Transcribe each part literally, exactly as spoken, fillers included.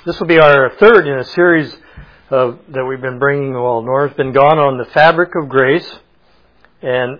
This will be our third in a series of, that we've been bringing. Well, Nora's been gone on the fabric of grace, and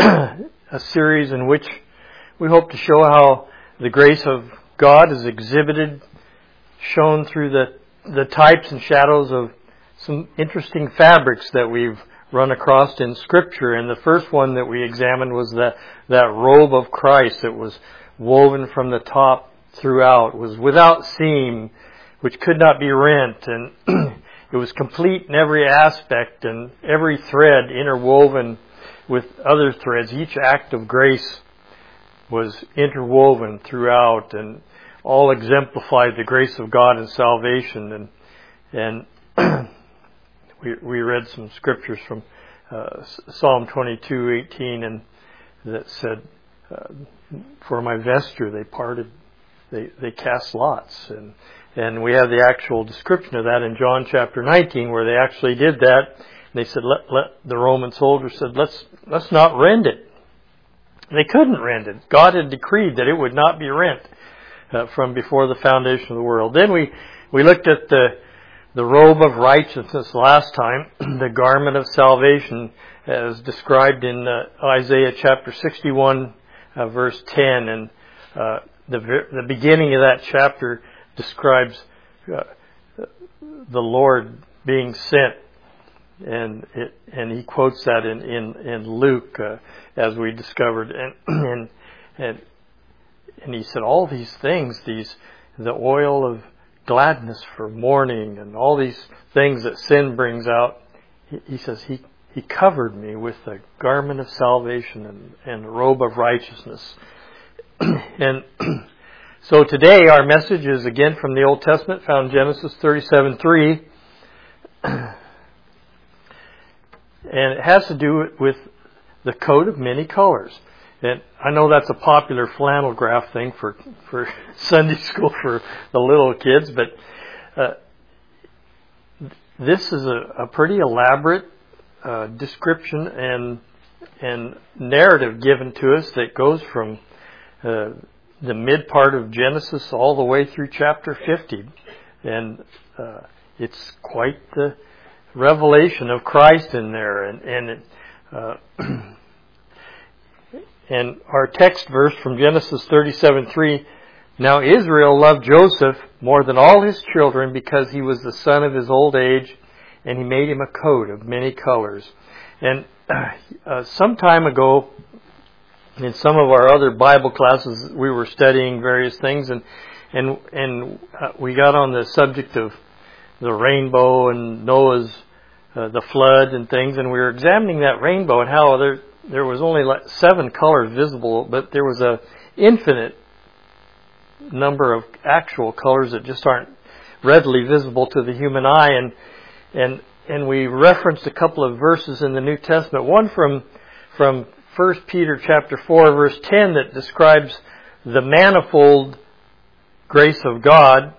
a series in which we hope to show how the grace of God is exhibited, shown through the, the types and shadows of some interesting fabrics that we've run across in Scripture. And the first one that we examined was that, that robe of Christ that was woven from the top throughout, was without seam, which could not be rent, and it was complete in every aspect and every thread interwoven with other threads. Each act of grace was interwoven throughout and all exemplified the grace of God and salvation. And and we we read some scriptures from uh, Psalm twenty-two eighteen, and that said, uh, "For my vesture they parted, they they cast lots." And And we have the actual description of that in John chapter nineteen, where they actually did that. And they said, let, let the Roman soldiers said, let's let's not rend it. They couldn't rend it. God had decreed that it would not be rent uh, from before the foundation of the world. Then we, we looked at the the robe of righteousness last time, the garment of salvation, as described in uh, Isaiah chapter sixty-one, uh, verse ten. And uh, the the beginning of that chapter describes uh, the Lord being sent, and it, and he quotes that in in, in Luke, uh, as we discovered, and and and and he said all these things, these the oil of gladness for mourning, and all these things that sin brings out. He, he says he he covered me with the garment of salvation and and the robe of righteousness, and. So today our message is again from the Old Testament, found in Genesis thirty-seven three. And it has to do with the coat of many colors. And I know that's a popular flannel graph thing for, for Sunday school for the little kids, but uh, this is a, a pretty elaborate uh, description and and narrative given to us that goes from uh, the mid part of Genesis all the way through chapter fifty. And uh, it's quite the revelation of Christ in there. And and, it, uh, and our text verse from Genesis thirty-seven three, now Israel loved Joseph more than all his children because he was the son of his old age, and he made him a coat of many colors. And uh, some time ago, in some of our other Bible classes, we were studying various things, and and and uh, we got on the subject of the rainbow and Noah's uh, the flood and things, and we were examining that rainbow and how there there was only like seven colors visible, but there was a infinite number of actual colors that just aren't readily visible to the human eye. And and and we referenced a couple of verses in the New Testament, one from from First Peter chapter four, verse ten, that describes the manifold grace of God.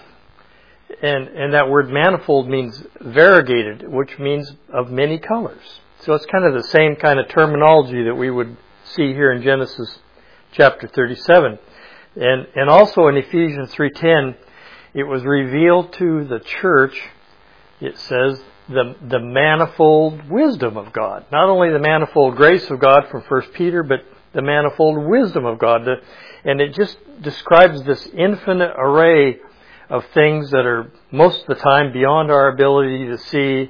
And, and that word manifold means variegated, which means of many colors. So it's kind of the same kind of terminology that we would see here in Genesis chapter thirty-seven. And, and also in Ephesians three ten, it was revealed to the church, it says, the the manifold wisdom of God. Not only the manifold grace of God from First Peter, but the manifold wisdom of God. The, and it just describes this infinite array of things that are most of the time beyond our ability to see.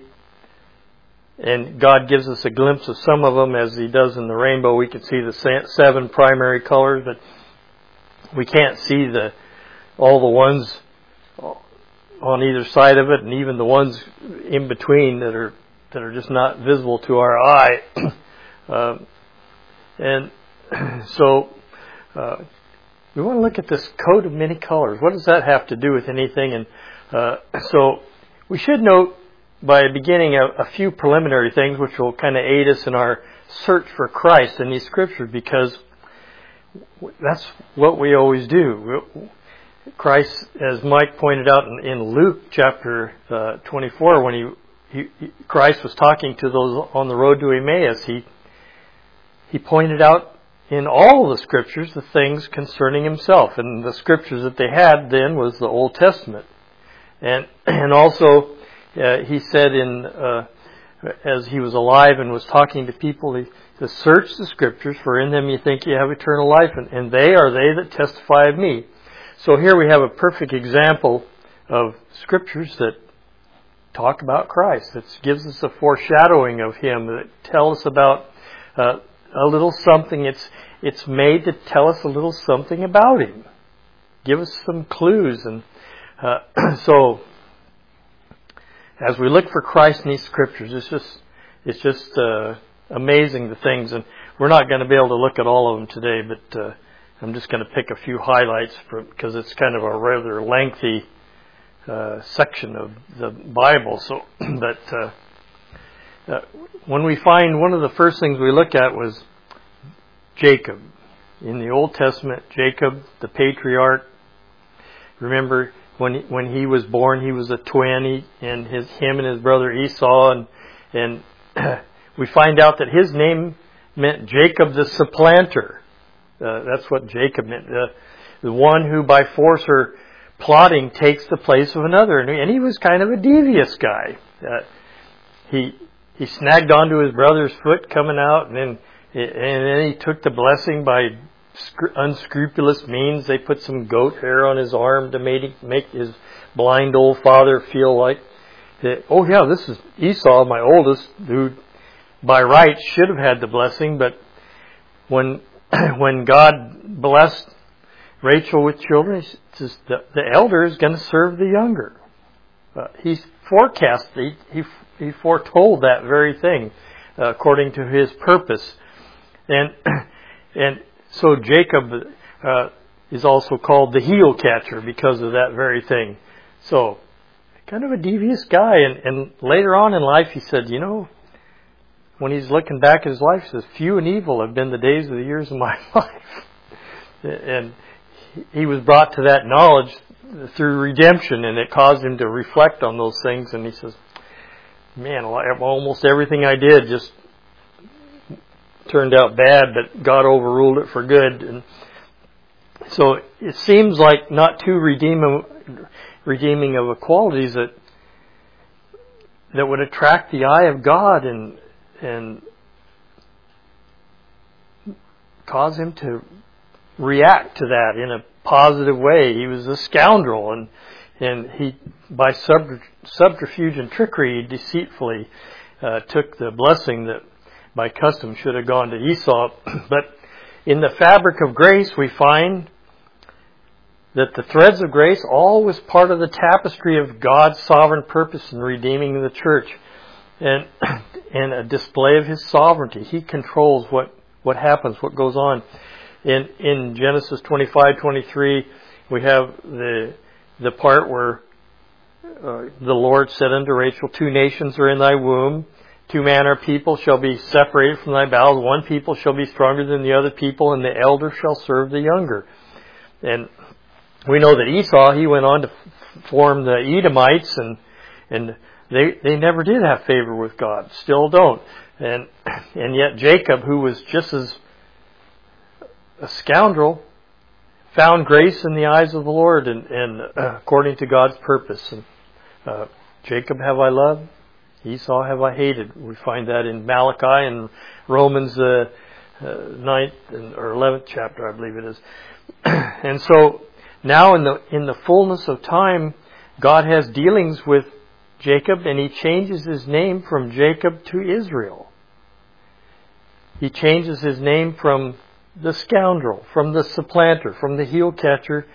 And God gives us a glimpse of some of them, as He does in the rainbow. We can see the seven primary colors, but we can't see the all the ones on either side of it, and even the ones in between that are that are just not visible to our eye. um, and so uh, we want to look at this coat of many colors. What does that have to do with anything? And uh, so we should note by beginning a, a few preliminary things which will kind of aid us in our search for Christ in these scriptures, because that's what we always do. Christ, as Mike pointed out in, in Luke chapter uh, twenty-four, when he, he, he Christ was talking to those on the road to Emmaus, he he pointed out in all of the scriptures the things concerning himself, and the scriptures that they had then was the Old Testament. And and also, uh, he said in uh, as he was alive and was talking to people, he said, search the Scriptures, for in them you think you have eternal life, and, and they are they that testify of me. So here we have a perfect example of Scriptures that talk about Christ, that gives us a foreshadowing of Him, that tell us about uh, a little something. It's it's made to tell us a little something about Him, give us some clues. And uh, so, as we look for Christ in these Scriptures, it's just it's just uh, amazing the things. And we're not going to be able to look at all of them today, but uh, I'm just going to pick a few highlights because it's kind of a rather lengthy uh, section of the Bible. So, but uh, uh, when we find, one of the first things we look at was Jacob. In the Old Testament, Jacob, the patriarch. Remember, when he, when he was born, he was a twin, he, and his him and his brother Esau, and and we find out that his name meant Jacob the supplanter. Uh, that's what Jacob meant. Uh, the one who by force or plotting takes the place of another. And, and he was kind of a devious guy. Uh, he he snagged onto his brother's foot coming out, and then and then he took the blessing by unscrupulous means. They put some goat hair on his arm to make make his blind old father feel like, oh yeah, this is Esau, my oldest, who by right should have had the blessing, but when when God blessed Rachel with children, he says the, the elder is going to serve the younger. Uh, he forecast, he, he he foretold that very thing uh, according to his purpose, and and so Jacob uh, is also called the heel catcher because of that very thing. So kind of a devious guy, and, and later on in life he said, you know, when he's looking back at his life, he says, few and evil have been the days of the years of my life. And he was brought to that knowledge through redemption, and it caused him to reflect on those things. And he says, man, almost everything I did just turned out bad, but God overruled it for good. And so it seems like not too redeeming, redeeming of a qualities that that would attract the eye of God and and cause him to react to that in a positive way. He was a scoundrel, and and he, by subterfuge and trickery, deceitfully uh, took the blessing that by custom should have gone to Esau. But in the fabric of grace, we find that the threads of grace all was part of the tapestry of God's sovereign purpose in redeeming the church, and and a display of His sovereignty. He controls what, what happens, what goes on. In in Genesis twenty-five twenty-three, we have the the part where uh, the Lord said unto Rachel, two nations are in thy womb, two manner of people shall be separated from thy bowels, one people shall be stronger than the other people, and the elder shall serve the younger. And we know that Esau, he went on to form the Edomites, and and they they never did have favor with God, still don't. And and yet Jacob, who was just as a scoundrel, found grace in the eyes of the Lord, and, and uh, according to God's purpose. And uh, Jacob have I loved, Esau have I hated. We find that in Malachi and Romans uh, uh, ninth and, or eleventh chapter, I believe it is. And so now in the in the fullness of time, God has dealings with Jacob, and He changes his name from Jacob to Israel. He changes his name from the scoundrel, from the supplanter, from the heel catcher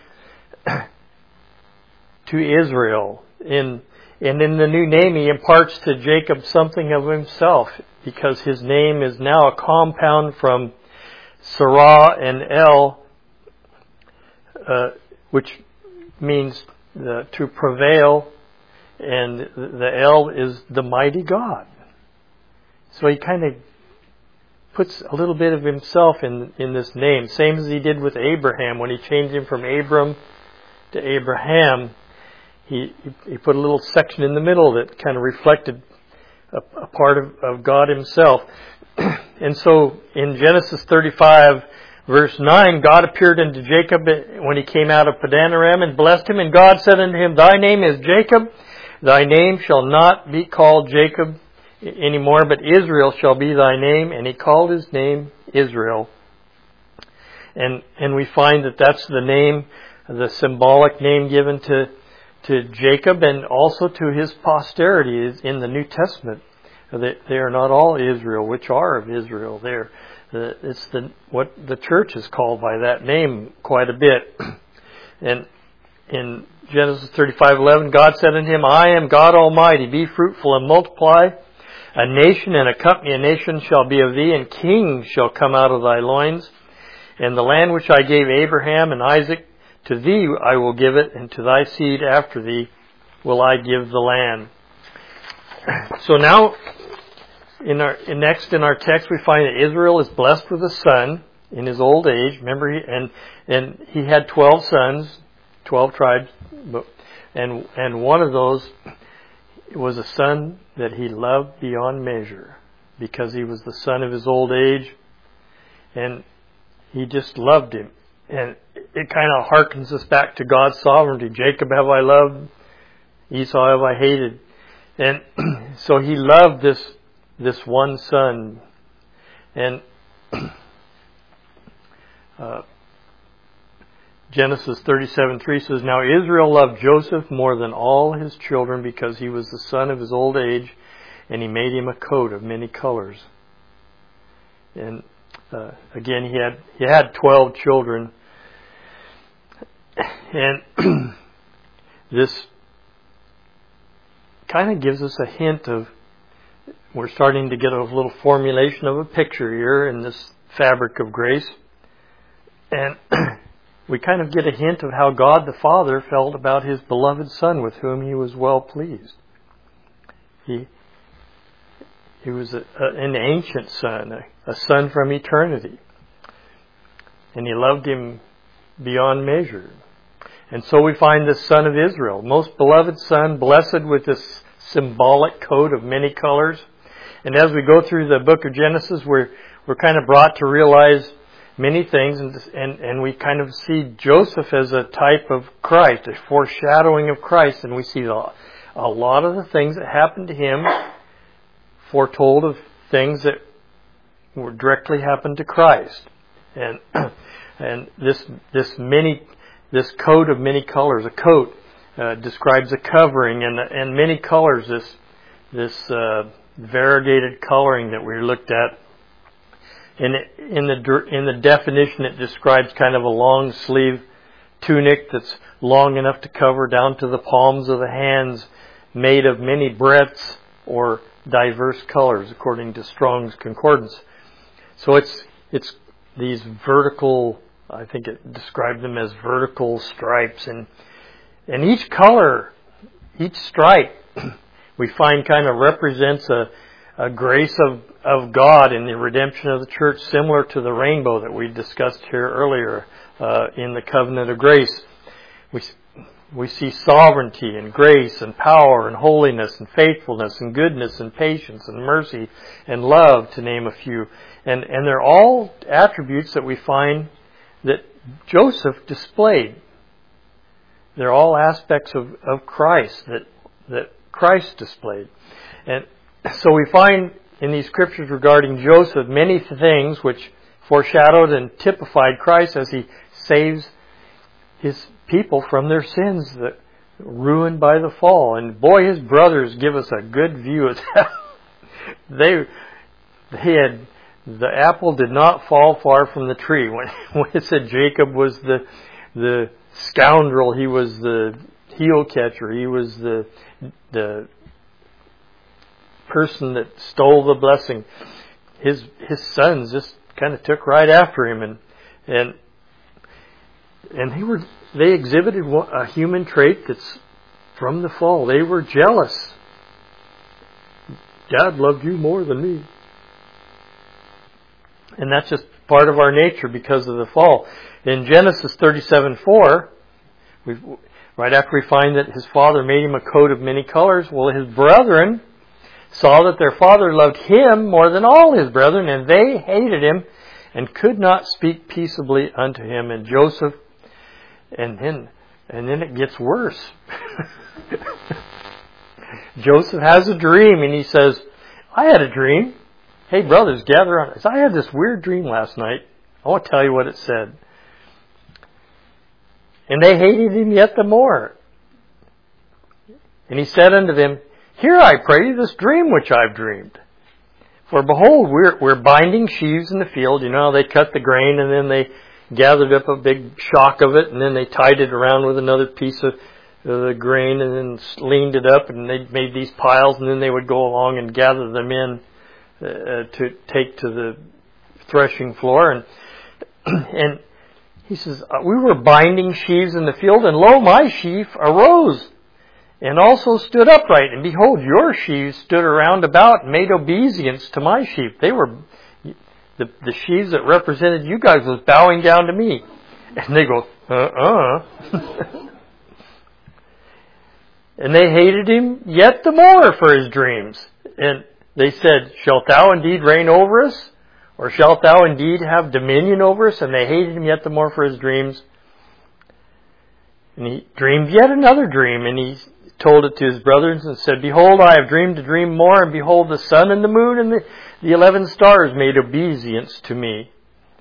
to Israel. In and in the new name, He imparts to Jacob something of himself, because his name is now a compound from Sarah and El, uh, which means the, to prevail, and the El is the mighty God. So he kind of puts a little bit of himself in in this name, same as he did with Abraham when he changed him from Abram to Abraham. He he put a little section in the middle that kind of reflected a, a part of, of God Himself. And so in Genesis thirty-five, Verse nine, God appeared unto Jacob when he came out of Padan Aram and blessed him. And God said unto him, Thy name is Jacob. Thy name shall not be called Jacob anymore, but Israel shall be thy name. And he called his name Israel. And and we find that that's the name, the symbolic name given to to Jacob and also to his posterity in the New Testament. They, they are not all Israel, which are of Israel. They're the, it's the what the church is called by that name quite a bit. And in Genesis thirty-five eleven, God said unto him, I am God Almighty. Be fruitful and multiply. A nation and a company of nations shall be of thee, and kings shall come out of thy loins. And the land which I gave Abraham and Isaac, to thee I will give it, and to thy seed after thee will I give the land. So now, in our in next in our text, we find that Israel is blessed with a son in his old age. Remember, he, and and he had twelve sons, twelve tribes, but, and and one of those was a son that he loved beyond measure, because he was the son of his old age, and he just loved him. And it kind of harkens us back to God's sovereignty. Jacob have I loved, Esau have I hated. And so he loved this this one son. And uh, Genesis thirty-seven three says, Now Israel loved Joseph more than all his children, because he was the son of his old age, and he made him a coat of many colors. And uh, again, he had he had twelve children. And this kind of gives us a hint of, we're starting to get a little formulation of a picture here in this fabric of grace. And we kind of get a hint of how God the Father felt about his beloved Son, with whom he was well pleased. He he was a, a, an ancient son, a, a son from eternity. And he loved him beyond measure. And so we find this son of Israel, most beloved son, blessed with this symbolic coat of many colors. And as we go through the book of Genesis, we're we're kind of brought to realize many things, and and, and we kind of see Joseph as a type of Christ, a foreshadowing of Christ, and we see a, a lot of the things that happened to him foretold of things that were directly happened to Christ. And and this this many this coat of many colors, a coat uh, describes a covering, and and many colors, this this uh, variegated coloring that we looked at. In in the in the definition, it describes kind of a long sleeve tunic that's long enough to cover down to the palms of the hands, made of many breadths or diverse colors, according to Strong's Concordance. So it's it's these vertical, I think it described them as vertical stripes, and and each color, each stripe, we find kind of represents a, a grace of, of God in the redemption of the church, similar to the rainbow that we discussed here earlier uh, in the covenant of grace. We we see sovereignty and grace and power and holiness and faithfulness and goodness and patience and mercy and love, to name a few. And and they're all attributes that we find that Joseph displayed. They're all aspects of, of Christ that that Christ displayed. And so we find in these scriptures regarding Joseph many things which foreshadowed and typified Christ as he saves his people from their sins that ruined by the fall. And boy, his brothers give us a good view of that. they they had the apple did not fall far from the tree. When when it said Jacob was the the scoundrel, he was the heel catcher, he was the the person that stole the blessing. His his sons just kind of took right after him, and and and they were they exhibited a human trait that's from the fall. They were jealous. Dad loved you more than me. And that's just part of our nature because of the fall. In Genesis thirty-seven four, we've, right after we find that his father made him a coat of many colors, well, his brethren saw that their father loved him more than all his brethren, and they hated him and could not speak peaceably unto him. And Joseph, and then, and then it gets worse. Joseph has a dream, and he says, I had a dream. Hey, brothers, gather on. I had this weird dream last night. I want to tell you what it said. And they hated him yet the more. And he said unto them, Hear, I pray you, this dream which I've dreamed. For behold, we're, we're binding sheaves in the field. You know, they cut the grain, and then they gathered up a big shock of it, and then they tied it around with another piece of the grain, and then leaned it up, and they made these piles, and then they would go along and gather them in uh, to take to the threshing floor. And and he says, we were binding sheaves in the field, and lo, my sheaf arose, and also stood upright. And behold, your sheaves stood around about, and made obeisance to my sheep. They were, the, the sheaves that represented you guys was bowing down to me. And they go, uh-uh. And they hated him yet the more for his dreams. And they said, Shalt thou indeed reign over us? Or shalt thou indeed have dominion over us? And they hated him yet the more for his dreams. And he dreamed yet another dream, and he told it to his brothers and said, Behold, I have dreamed a dream more, and behold, the sun and the moon and the, the eleven stars made obeisance to me.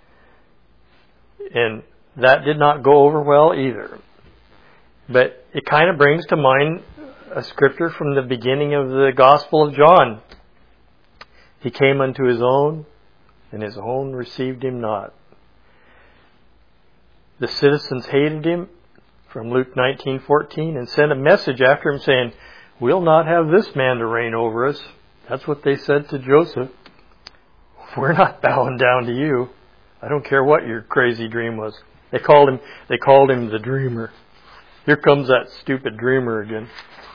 And that did not go over well either. But it kind of brings to mind a scripture from the beginning of the Gospel of John. He came unto his own, and his own received him not. The citizens hated him, from Luke nineteen fourteen, and sent a message after him saying, We'll not have this man to reign over us. That's what they said to Joseph. We're not bowing down to you. I don't care what your crazy dream was. They called him, they called him the dreamer. Here comes that stupid dreamer again.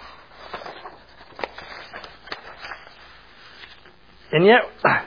And yet,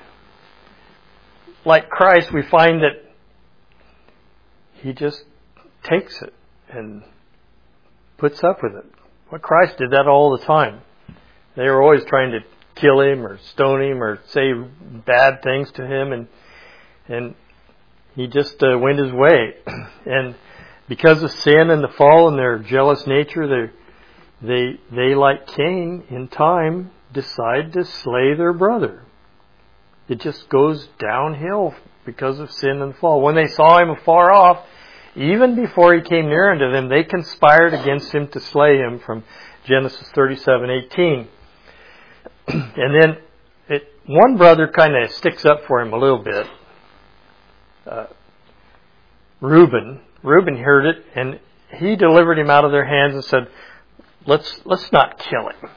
like Christ, we find that He just takes it and puts up with it. Well, Christ did that all the time. They were always trying to kill Him or stone Him or say bad things to Him, and and He just uh, went His way. And because of sin and the fall and their jealous nature, they, they, they like Cain, in time, decide to slay their brother. It just goes downhill because of sin and fall. When they saw him afar off, even before he came near unto them, they conspired against him to slay him, from Genesis thirty-seven eighteen. And then it, one brother kind of sticks up for him a little bit. Uh, Reuben. Reuben heard it, and he delivered him out of their hands and said, let's let's not kill him.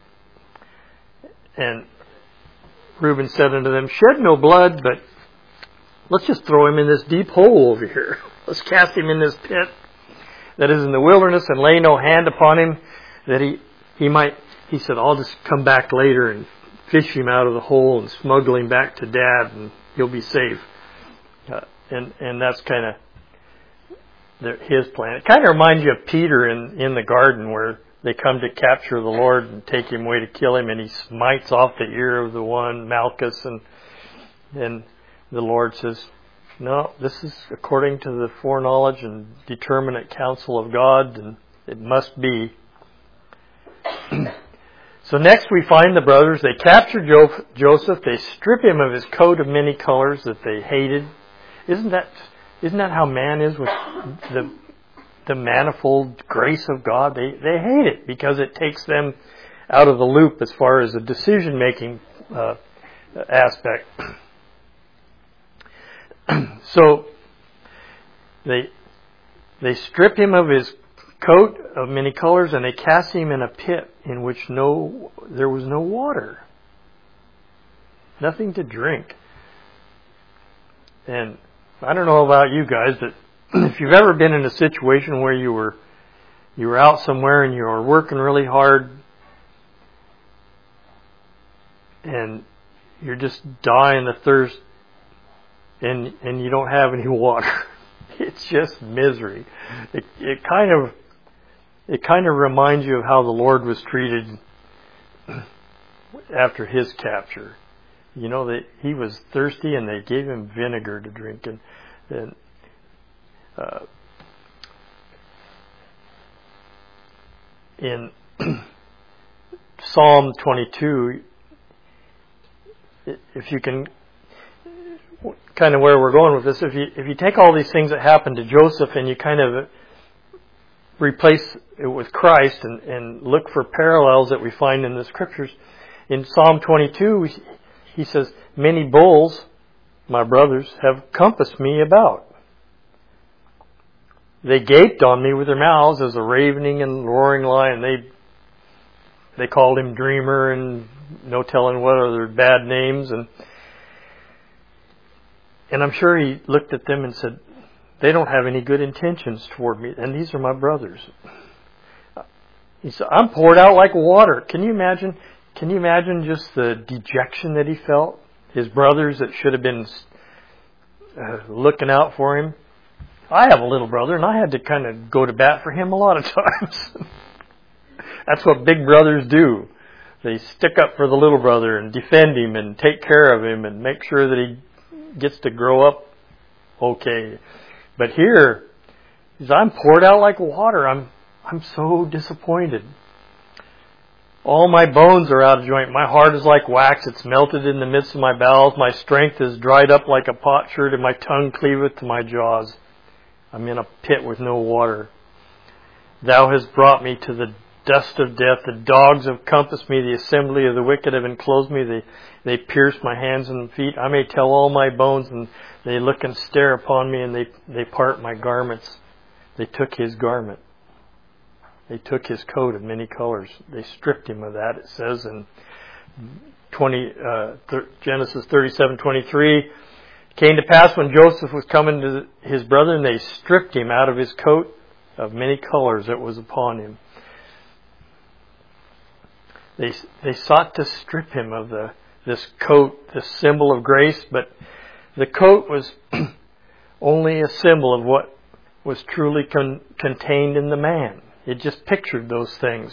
And Reuben said unto them, Shed no blood, but let's just throw him in this deep hole over here. Let's cast him in this pit that is in the wilderness, and lay no hand upon him, that he, he might, he said, I'll just come back later and fish him out of the hole and smuggle him back to Dad, and he'll be safe. Uh, and, and that's kind of his plan. It kind of reminds you of Peter in, in the garden, where they come to capture the Lord and take him away to kill him, and he smites off the ear of the one, Malchus, and and the Lord says, no, this is according to the foreknowledge and determinate counsel of God, and it must be. So next we find the brothers. They capture jo- Joseph. They strip him of his coat of many colors that they hated. Isn't that Isn't that how man is with the the manifold grace of God? They they hate it because it takes them out of the loop as far as the decision-making uh, aspect. So they they strip him of his coat of many colors, and they cast him in a pit in which no there was no water, nothing to drink. And I don't know about you guys, but if you've ever been in a situation where you were you were out somewhere and you were working really hard and you're just dying of thirst and and you don't have any water, it's just misery. It, it kind of it kind of reminds you of how the Lord was treated after His capture. You know, that he was thirsty and they gave him vinegar to drink. And, and uh, in Psalm twenty-two, if you can, kind of where we're going with this, if you if you take all these things that happened to Joseph and you kind of replace it with Christ and, and look for parallels that we find in the Scriptures, in Psalm twenty-two, he says, "Many bulls, my brothers, have compassed me about. They gaped on me with their mouths as a ravening and roaring lion." They they called him dreamer and no telling what other bad names. And and I'm sure he looked at them and said, "They don't have any good intentions toward me, and these are my brothers." He said, "I'm poured out like water." Can you imagine? Can you imagine just the dejection that he felt? His brothers that should have been uh, looking out for him. I have a little brother, and I had to kind of go to bat for him a lot of times. That's what big brothers do. They stick up for the little brother and defend him and take care of him and make sure that he gets to grow up okay. But here, he says, "I'm poured out like water. I'm I'm so disappointed. All my bones are out of joint. My heart is like wax. It's melted in the midst of my bowels. My strength is dried up like a potsherd, and my tongue cleaveth to my jaws. I'm in a pit with no water. Thou hast brought me to the dust of death. The dogs have compassed me. The assembly of the wicked have enclosed me. They, they pierced my hands and feet. I may tell all my bones, and they look and stare upon me, and they, they part my garments. They took his garment. They took his coat of many colors. They stripped him of that." It says in twenty, uh, Genesis thirty-seven twenty-three, "It came to pass when Joseph was coming to his brother, and they stripped him out of his coat of many colors that was upon him." They they sought to strip him of the this coat, this symbol of grace, but the coat was only a symbol of what was truly con- contained in the man. It just pictured those things.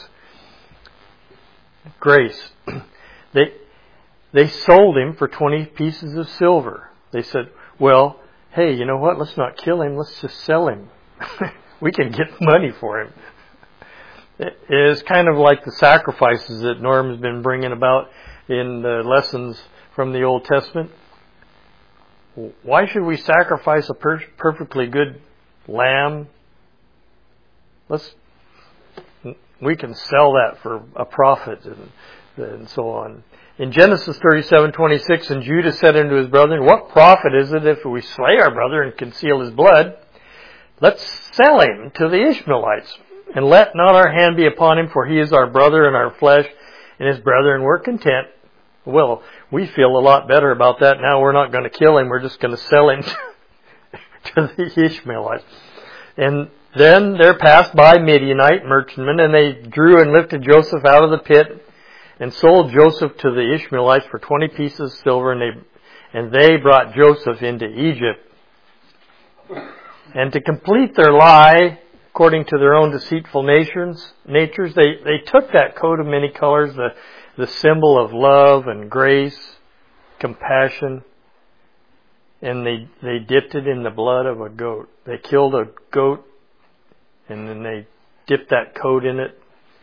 Grace. They they sold him for twenty pieces of silver. They said, "Well, hey, you know what? Let's not kill him. Let's just sell him. We can get money for him." It is kind of like the sacrifices that Norm's been bringing about in the lessons from the Old Testament. Why should we sacrifice a per- perfectly good lamb? Let's we can sell that for a profit, and, and so on. In Genesis thirty-seven twenty-six, "And Judah said unto his brethren, What profit is it if we slay our brother and conceal his blood? Let's sell him to the Ishmaelites, and let not our hand be upon him, for he is our brother and our flesh, and his brethren were content." Well, we feel a lot better about that now. We're not going to kill him. We're just going to sell him to the Ishmaelites. And then there passed by Midianite merchantmen, and they drew and lifted Joseph out of the pit, and sold Joseph to the Ishmaelites for twenty pieces of silver, and they and they brought Joseph into Egypt. And to complete their lie, according to their own deceitful natures, natures, they, they took that coat of many colors, the, the symbol of love and grace, compassion, and they, they dipped it in the blood of a goat. They killed a goat, and then they dipped that coat in it.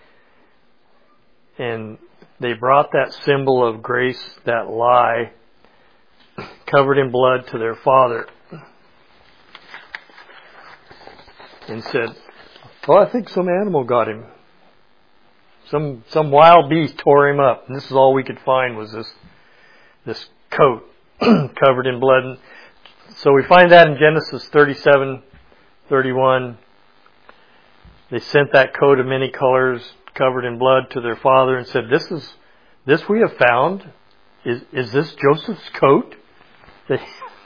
And they brought that symbol of grace, that lie, covered in blood, to their father. And said, "Oh, I think some animal got him. Some some wild beast tore him up." And this is all we could find was this this coat covered in blood. And so we find that in Genesis thirty-seven thirty-one. They sent that coat of many colors covered in blood to their father and said, This is this we have found. Is is this Joseph's coat? They,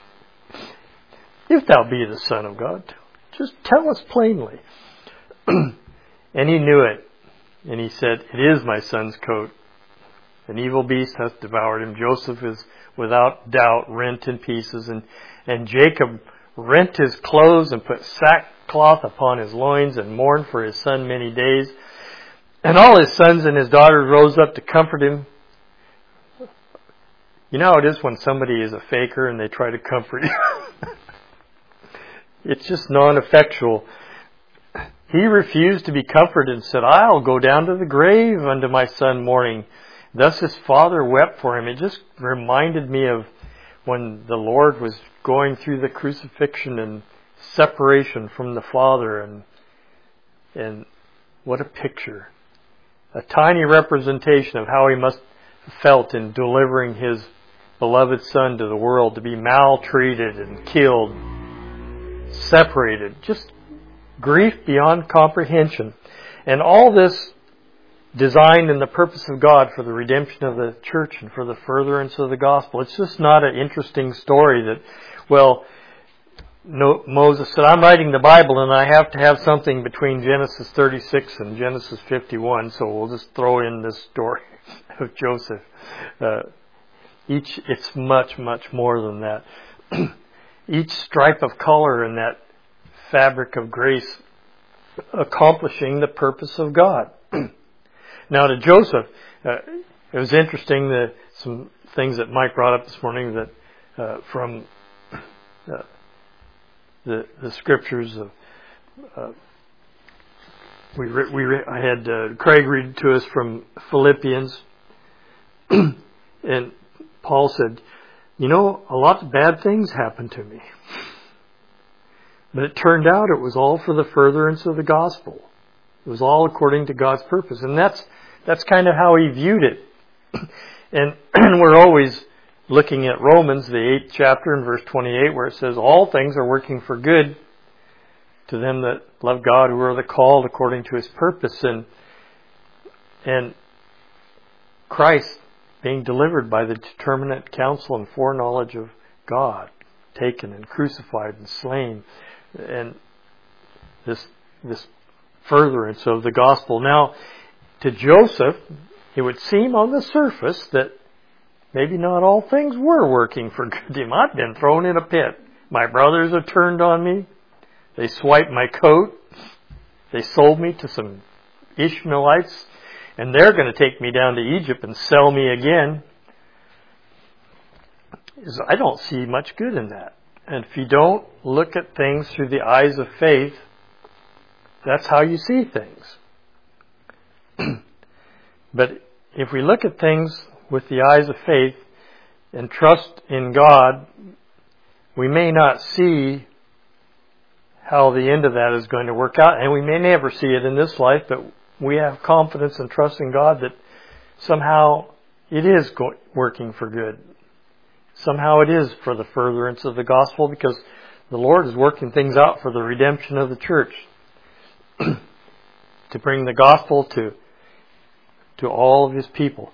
"If thou be the Son of God, just tell us plainly." And he knew it. And he said, "It is my son's coat. An evil beast hath devoured him. Joseph is without doubt rent in pieces. And, and Jacob rent his clothes and put sackcloth upon his loins and mourned for his son many days. And all his sons and his daughters rose up to comfort him. You know how it is when somebody is a faker and they try to comfort you? It's just non-effectual. He refused to be comforted and said, I'll go down to the grave unto my son mourning. Thus his father wept for him. It just reminded me of when the Lord was going through the crucifixion and separation from the Father. And, and what a picture. A tiny representation of how he must have felt in delivering his beloved son to the world to be maltreated and killed, separated. Just grief beyond comprehension. And all this designed in the purpose of God for the redemption of the church and for the furtherance of the gospel. It's just not an interesting story that, well, no, Moses said, I'm writing the Bible and I have to have something between Genesis thirty-six and Genesis fifty-one, so we'll just throw in this story of Joseph. Uh, each, it's much, much more than that. Each stripe of color in that fabric of grace accomplishing the purpose of God. Now to Joseph, uh, it was interesting that some things that Mike brought up this morning that uh, from uh, the the scriptures of uh, we re, we re, I had uh, Craig read to us from Philippians, and Paul said, "You know, a lot of bad things happened to me, but it turned out it was all for the furtherance of the gospel. It was all according to God's purpose." And that's that's kind of how he viewed it. And, and we're always looking at Romans, the eighth chapter, in verse twenty-eight, where it says, all things are working for good to them that love God, who are the called according to his purpose. And, and Christ being delivered by the determinate counsel and foreknowledge of God, taken and crucified and slain. And this this furtherance of the gospel. Now, to Joseph, it would seem on the surface that maybe not all things were working for good. He might have been thrown in a pit. My brothers have turned on me. They swiped my coat. They sold me to some Ishmaelites, and they're going to take me down to Egypt and sell me again. I don't see much good in that. And if you don't look at things through the eyes of faith, that's how you see things. But if we look at things with the eyes of faith and trust in God, we may not see how the end of that is going to work out, and we may never see it in this life, but we have confidence and trust in God that somehow it is go- working for good. Somehow it is for the furtherance of the gospel, because the Lord is working things out for the redemption of the church. To bring the gospel to to all of his people.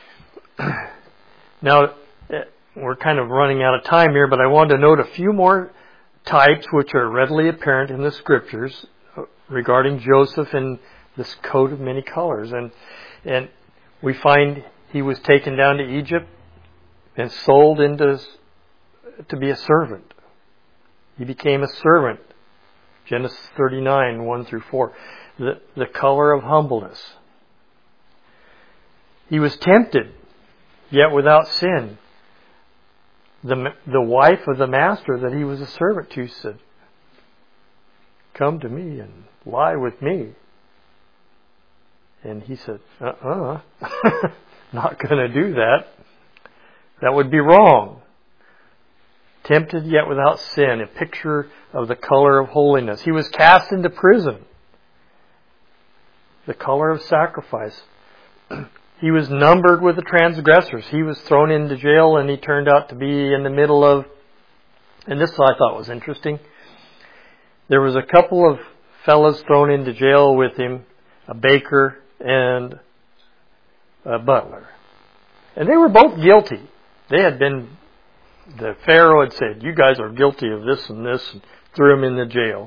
Now, we're kind of running out of time here, but I wanted to note a few more types which are readily apparent in the scriptures regarding Joseph and this coat of many colors. And and we find he was taken down to Egypt and sold into to be a servant. He became a servant. Genesis thirty-nine, one through four. The, the color of humbleness. He was tempted, yet without sin. The, the wife of the master that he was a servant to said, come to me and lie with me. And he said, uh-uh, not going to do that. That would be wrong. Tempted yet without sin, a picture of the color of holiness. He was cast into prison, the color of sacrifice. He was numbered with the transgressors. He was thrown into jail, and he turned out to be in the middle of, and this I thought was interesting. There was a couple of fellas thrown into jail with him, a baker and a butler. And they were both guilty. They had been, the Pharaoh had said, you guys are guilty of this and this, and threw them in the jail.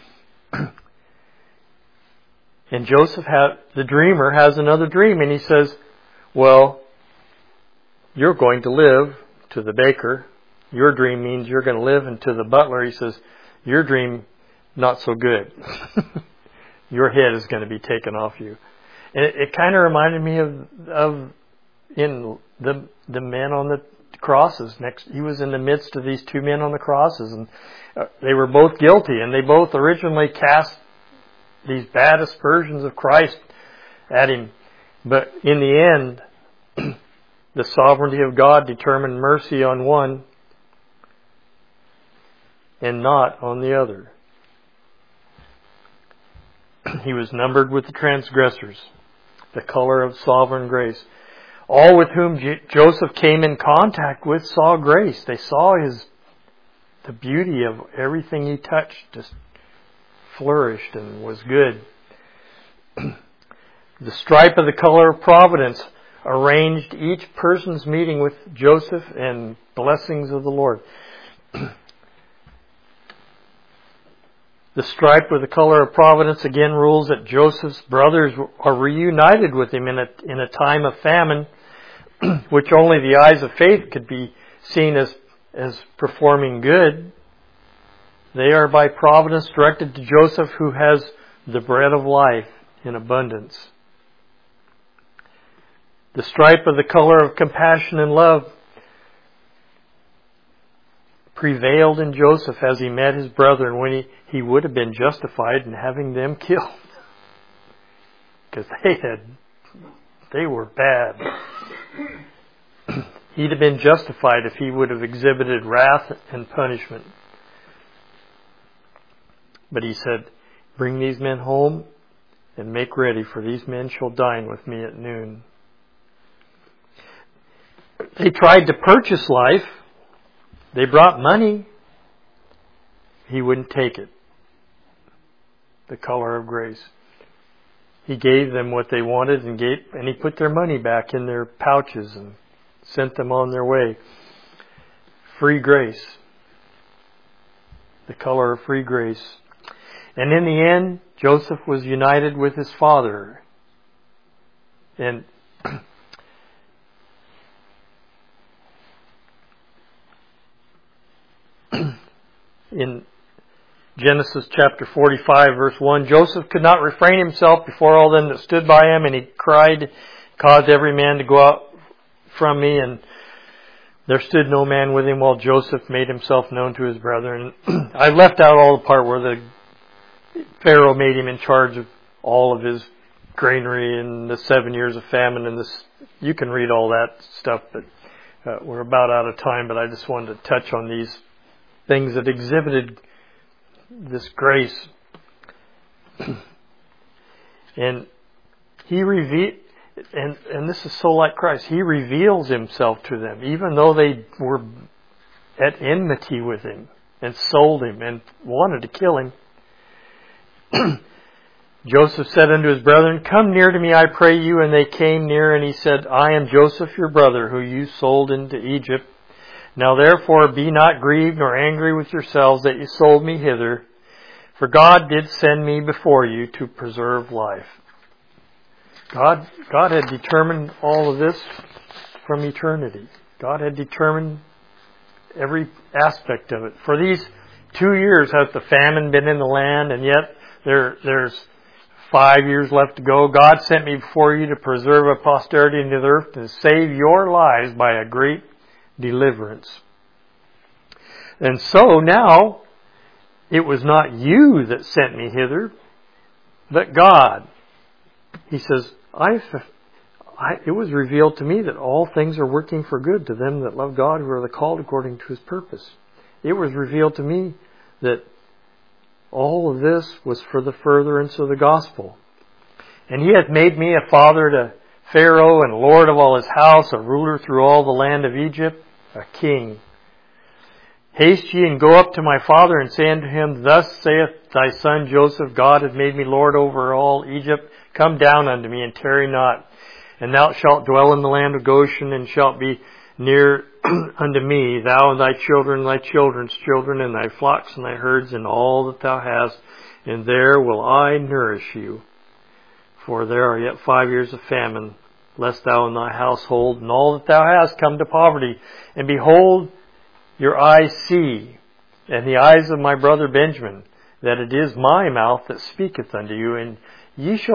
And Joseph, had, the dreamer, has another dream, and he says, well, you're going to live to the baker. Your dream means you're going to live. And to the butler, he says, your dream, not so good. Your head is going to be taken off you. And it, it kind of reminded me of, of in the the men on the crosses. Next, he was in the midst of these two men on the crosses, and uh, they were both guilty, and they both originally cast these bad aspersions of Christ at him. But in the end, the sovereignty of God determined mercy on one and not on the other. He was numbered with the transgressors, the color of sovereign grace. All with whom J- Joseph came in contact with saw grace. They saw his, the beauty of everything he touched just flourished and was good. The stripe of the color of providence arranged each person's meeting with Joseph and blessings of the Lord. The stripe with the color of providence again rules that Joseph's brothers are reunited with him in a, in a time of famine, which only the eyes of faith could be seen as, as performing good. They are by providence directed to Joseph, who has the bread of life in abundance. The stripe of the color of compassion and love prevailed in Joseph as he met his brethren when he, he would have been justified in having them killed. Because they had, they were bad. He'd have been justified if he would have exhibited wrath and punishment. But he said, bring these men home and make ready, for these men shall dine with me at noon. They tried to purchase life. They brought money. He wouldn't take it. The color of grace. He gave them what they wanted, and gave, and he put their money back in their pouches and sent them on their way. Free grace. The color of free grace. And in the end, Joseph was united with his father. And in Genesis chapter forty-five, verse one, Joseph could not refrain himself before all them that stood by him, and he cried, caused every man to go out from me, and there stood no man with him while Joseph made himself known to his brethren. I left out all the part where the Pharaoh made him in charge of all of his granary and the seven years of famine, and this, you can read all that stuff, but uh, we're about out of time, but I just wanted to touch on these things that exhibited this grace. And he revealed, and, and this is so like Christ, he reveals himself to them, even though they were at enmity with him and sold him and wanted to kill him. Joseph said unto his brethren, come near to me, I pray you. And they came near, and he said, I am Joseph your brother, who you sold into Egypt. Now therefore be not grieved nor angry with yourselves that you sold me hither, for God did send me before you to preserve life. God, God had determined all of this from eternity. God had determined every aspect of it. For these two years has the famine been in the land, and yet there, there's five years left to go. God sent me before you to preserve a posterity in the earth, to save your lives by a great deliverance. And so now, it was not you that sent me hither, but God. He says, I, I, it was revealed to me that all things are working for good to them that love God, who are the called according to His purpose. It was revealed to me that all of this was for the furtherance of the gospel. And He hath made me a father to Pharaoh, and Lord of all his house, a ruler through all the land of Egypt, a king. Haste ye and go up to my father, and say unto him, Thus saith thy son Joseph, God hath made me Lord over all Egypt. Come down unto me, and tarry not. And thou shalt dwell in the land of Goshen, and shalt be near unto me, thou and thy children, and thy children's children, and thy flocks and thy herds, and all that thou hast. And there will I nourish you. For there are yet five years of famine, lest thou and thy household and all that thou hast come to poverty. And behold, your eyes see, and the eyes of my brother Benjamin, that it is my mouth that speaketh unto you. And ye shall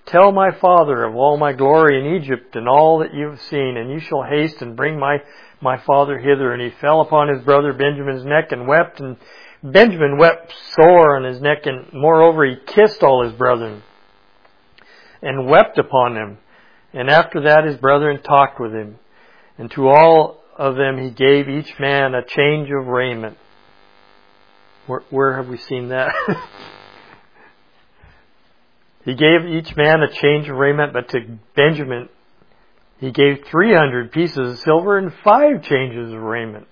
tell my father of all my glory in Egypt and all that you have seen, and you shall haste and bring my, my father hither. And he fell upon his brother Benjamin's neck and wept, and Benjamin wept sore on his neck, and moreover he kissed all his brethren and wept upon them. And after that his brethren talked with him, and to all of them he gave each man a change of raiment. Where, where have we seen that? He gave each man a change of raiment, but to Benjamin he gave three hundred pieces of silver and five changes of raiment.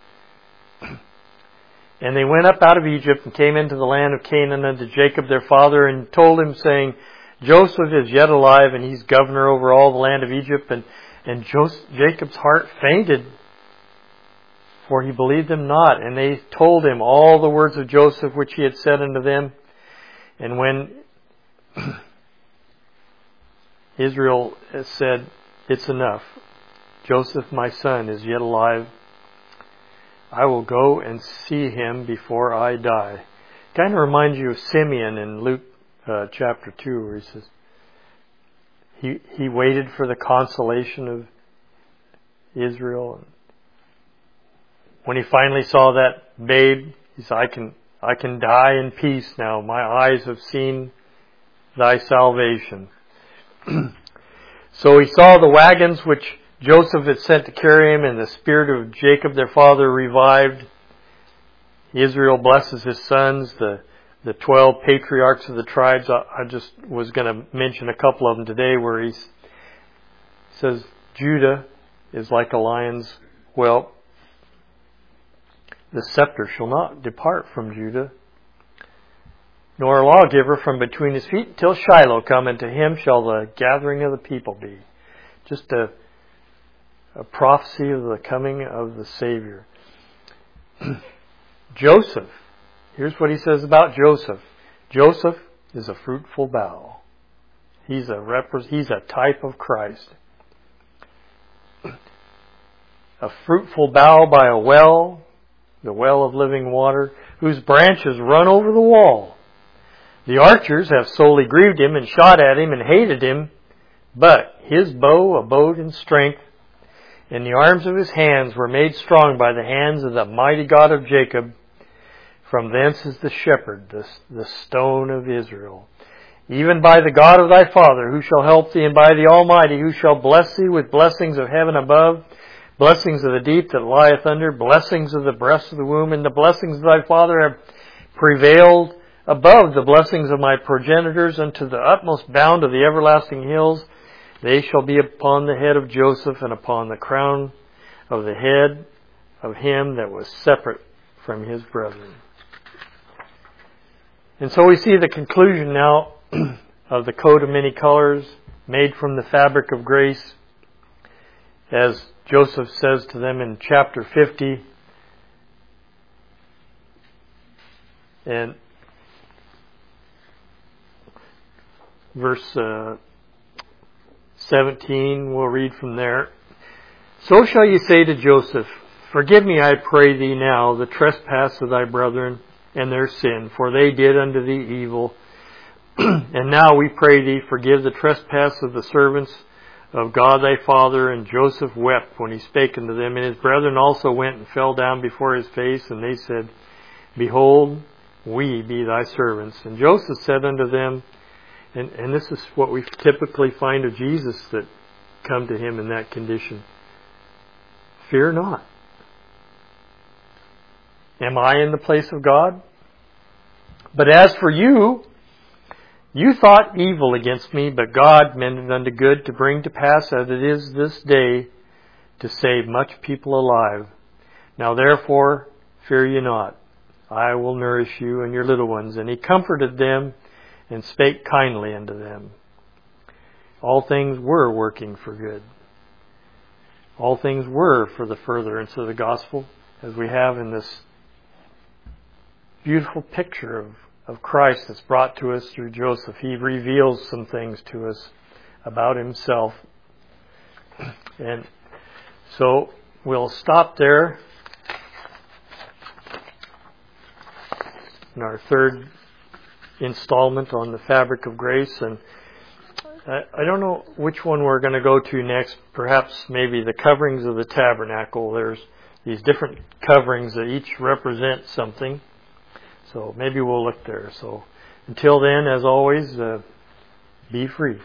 And they went up out of Egypt and came into the land of Canaan unto Jacob their father, and told him, saying, Joseph is yet alive, and he's governor over all the land of Egypt. And, and Joseph, Jacob's heart fainted, for he believed them not. And they told him all the words of Joseph which he had said unto them. And when Israel said, it's enough, Joseph my son is yet alive, I will go and see him before I die. Kind of reminds you of Simeon in Luke uh, chapter two, where he says he he waited for the consolation of Israel. When he finally saw that babe, he said, I can I can die in peace now. My eyes have seen thy salvation. So he saw the wagons which Joseph had sent to carry him, and the spirit of Jacob their father revived. Israel blesses his sons, the, the twelve patriarchs of the tribes. I, I just was going to mention a couple of them today, where he says Judah is like a lion's whelp. The scepter shall not depart from Judah, nor a lawgiver from between his feet, till Shiloh come, and to him shall the gathering of the people be. Just a, a prophecy of the coming of the Savior. Joseph, here's what he says about Joseph. Joseph is a fruitful bough. He's a repre- he's a type of Christ. A fruitful bough by a well, the well of living water, whose branches run over the wall. The archers have sorely grieved him and shot at him and hated him, but his bow abode in strength, and the arms of his hands were made strong by the hands of the mighty God of Jacob. From thence is the shepherd, the, the stone of Israel. Even by the God of thy father, who shall help thee, and by the Almighty, who shall bless thee with blessings of heaven above, blessings of the deep that lieth under, blessings of the breast of the womb, and the blessings of thy father have prevailed above the blessings of my progenitors unto the utmost bound of the everlasting hills. They shall be upon the head of Joseph, and upon the crown of the head of him that was separate from his brethren. And so we see the conclusion now of the coat of many colors, made from the fabric of grace, as Joseph says to them in chapter fifty. And verse uh, seventeen, we'll read from there. So shall ye say to Joseph, Forgive me, I pray thee now, the trespass of thy brethren and their sin, for they did unto thee evil. And now we pray thee, forgive the trespass of the servants of God thy father. And Joseph wept when he spake unto them. And his brethren also went and fell down before his face, and they said, Behold, we be thy servants. And Joseph said unto them, And, and this is what we typically find of Jesus that come to him in that condition. Fear not. Am I in the place of God? But as for you, you thought evil against me, but God meant it unto good, to bring to pass as it is this day, to save much people alive. Now therefore, fear ye not. I will nourish you and your little ones. And he comforted them and spake kindly unto them. All things were working for good. All things were for the furtherance of the gospel, as we have in this beautiful picture of, of Christ that's brought to us through Joseph. He reveals some things to us about himself. And so we'll stop there in our third installment on the fabric of grace. And I, I don't know which one we're going to go to next. Perhaps maybe the coverings of the tabernacle. There's these different coverings that each represent something. So maybe we'll look there. So until then, as always, uh, be free.